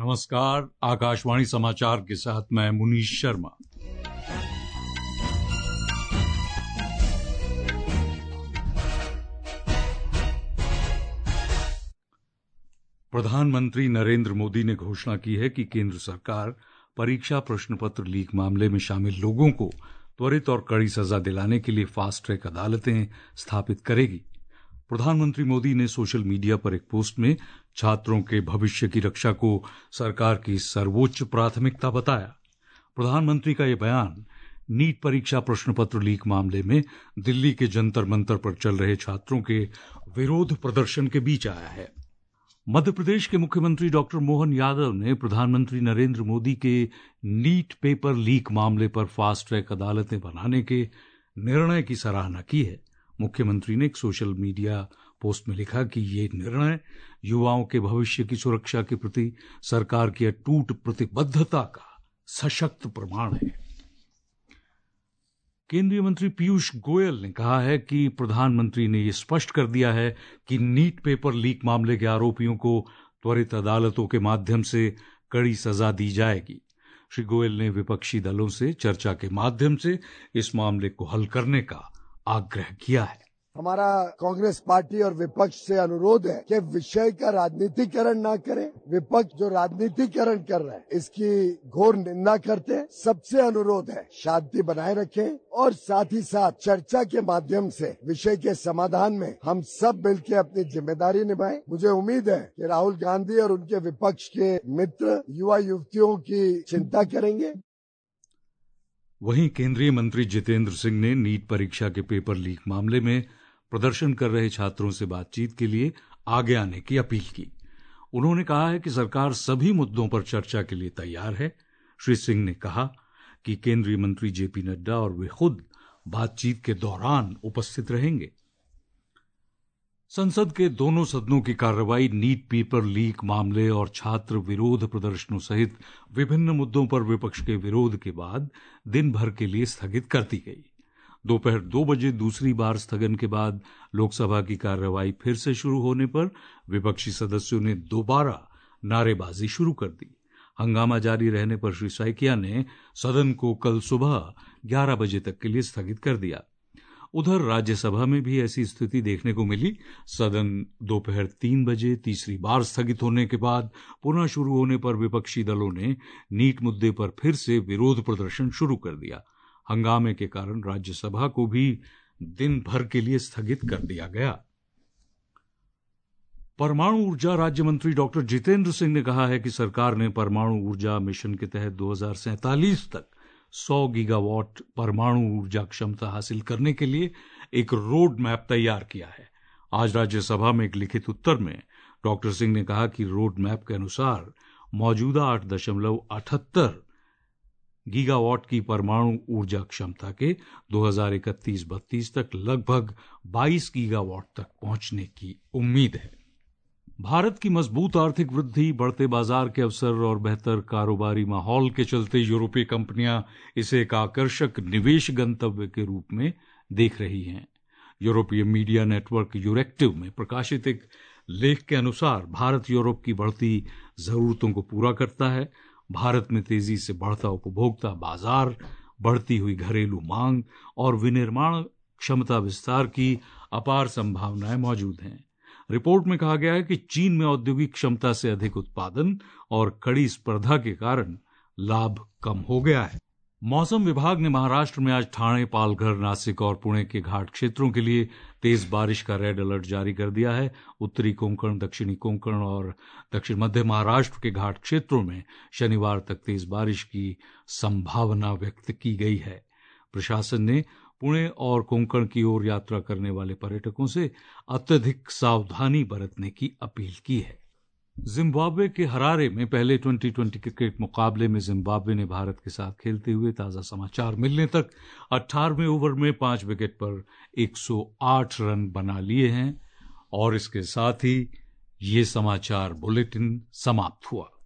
नमस्कार, आकाशवाणी समाचार के साथ मैं मुनीश शर्मा। प्रधानमंत्री नरेंद्र मोदी ने घोषणा की है कि केंद्र सरकार परीक्षा प्रश्न पत्र लीक मामले में शामिल लोगों को त्वरित और कड़ी सजा दिलाने के लिए फास्ट ट्रैक अदालतें स्थापित करेगी। प्रधानमंत्री मोदी ने सोशल मीडिया पर एक पोस्ट में छात्रों के भविष्य की रक्षा को सरकार की सर्वोच्च प्राथमिकता बताया। प्रधानमंत्री का यह बयान नीट परीक्षा प्रश्न पत्र लीक मामले में दिल्ली के जंतर मंतर पर चल रहे छात्रों के विरोध प्रदर्शन के बीच आया है। मध्य प्रदेश के मुख्यमंत्री डॉक्टर मोहन यादव ने प्रधानमंत्री नरेंद्र मोदी के नीट पेपर लीक मामले पर फास्ट ट्रैक अदालतें बनाने के निर्णय की सराहना की है। मुख्यमंत्री ने एक सोशल मीडिया पोस्ट में लिखा कि ये निर्णय युवाओं के भविष्य की सुरक्षा के प्रति सरकार की अटूट प्रतिबद्धता का सशक्त प्रमाण है। केंद्रीय मंत्री पीयूष गोयल ने कहा है कि प्रधानमंत्री ने यह स्पष्ट कर दिया है कि नीट पेपर लीक मामले के आरोपियों को त्वरित अदालतों के माध्यम से कड़ी सजा दी जाएगी। श्री गोयल ने विपक्षी दलों से चर्चा के माध्यम से इस मामले को हल करने का आग्रह किया है। हमारा कांग्रेस पार्टी और विपक्ष से अनुरोध है कि विषय का राजनीतिकरण ना करें। विपक्ष जो राजनीतिकरण कर रहा है इसकी घोर निंदा करते हैं। सबसे अनुरोध है शांति बनाए रखें और साथ ही साथ चर्चा के माध्यम से विषय के समाधान में हम सब मिलकर अपनी जिम्मेदारी निभाएं। मुझे उम्मीद है कि राहुल गांधी और उनके विपक्ष के मित्र युवा युवतियों की चिंता करेंगे। वहीं केंद्रीय मंत्री जितेंद्र सिंह ने नीट परीक्षा के पेपर लीक मामले में प्रदर्शन कर रहे छात्रों से बातचीत के लिए आगे आने की अपील की। उन्होंने कहा है कि सरकार सभी मुद्दों पर चर्चा के लिए तैयार है। श्री सिंह ने कहा कि केंद्रीय मंत्री जेपी नड्डा और वे खुद बातचीत के दौरान उपस्थित रहेंगे। संसद के दोनों सदनों की कार्रवाई नीट पेपर लीक मामले और छात्र विरोध प्रदर्शनों सहित विभिन्न मुद्दों पर विपक्ष के विरोध के बाद दिन भर के लिए स्थगित कर दी गई। दोपहर 2 बजे दूसरी बार स्थगन के बाद लोकसभा की कार्रवाई फिर से शुरू होने पर विपक्षी सदस्यों ने दोबारा नारेबाजी शुरू कर दी। हंगामा जारी रहने पर श्री सैकिया ने सदन को कल सुबह 11 बजे तक के लिए स्थगित कर दिया। उधर राज्यसभा में भी ऐसी स्थिति देखने को मिली। सदन दोपहर 3 बजे तीसरी बार स्थगित होने के बाद पुनः शुरू होने पर विपक्षी दलों ने नीट मुद्दे पर फिर से विरोध प्रदर्शन शुरू कर दिया। हंगामे के कारण राज्यसभा को भी दिन भर के लिए स्थगित कर दिया गया। परमाणु ऊर्जा राज्य मंत्री डॉक्टर जितेंद्र सिंह ने कहा है कि सरकार ने परमाणु ऊर्जा मिशन के तहत 2047 तक 100 गीगावाट परमाणु ऊर्जा क्षमता हासिल करने के लिए एक रोड मैप तैयार किया है। आज राज्यसभा में एक लिखित उत्तर में डॉक्टर सिंह ने कहा कि रोड मैप के अनुसार मौजूदा 8.78 गीगावाट की परमाणु ऊर्जा क्षमता के 2031-32 तक लगभग 22 गीगावाट तक पहुंचने की उम्मीद है। भारत की मजबूत आर्थिक वृद्धि, बढ़ते बाजार के अवसर और बेहतर कारोबारी माहौल के चलते यूरोपीय कंपनियां इसे एक आकर्षक निवेश गंतव्य के रूप में देख रही हैं। यूरोपीय मीडिया नेटवर्क यूरेक्टिव में प्रकाशित एक लेख के अनुसार भारत यूरोप की बढ़ती जरूरतों को पूरा करता है। भारत में तेजी से बढ़ता उपभोक्ता बाजार, बढ़ती हुई घरेलू मांग और विनिर्माण क्षमता विस्तार की अपार संभावनाएं मौजूद हैं। रिपोर्ट में कहा गया है कि चीन में औद्योगिक क्षमता से अधिक उत्पादन और कड़ी स्पर्धा के कारण लाभ कम हो गया है। मौसम विभाग ने महाराष्ट्र में आज ठाणे, पालघर, नासिक और पुणे के घाट क्षेत्रों के लिए तेज बारिश का रेड अलर्ट जारी कर दिया है। उत्तरी कोंकण, दक्षिणी कोंकण और दक्षिण मध्य महाराष्ट्र के घाट क्षेत्रों में शनिवार तक तेज बारिश की संभावना व्यक्त की गई है। प्रशासन ने पुणे और कोंकण की ओर यात्रा करने वाले पर्यटकों से अत्यधिक सावधानी बरतने की अपील की है। जिम्बाब्वे के हरारे में पहले 2020 क्रिकेट मुकाबले में जिम्बाब्वे ने भारत के साथ खेलते हुए ताजा समाचार मिलने तक 18वें ओवर में 5 विकेट पर 108 रन बना लिए हैं। और इसके साथ ही ये समाचार बुलेटिन समाप्त हुआ।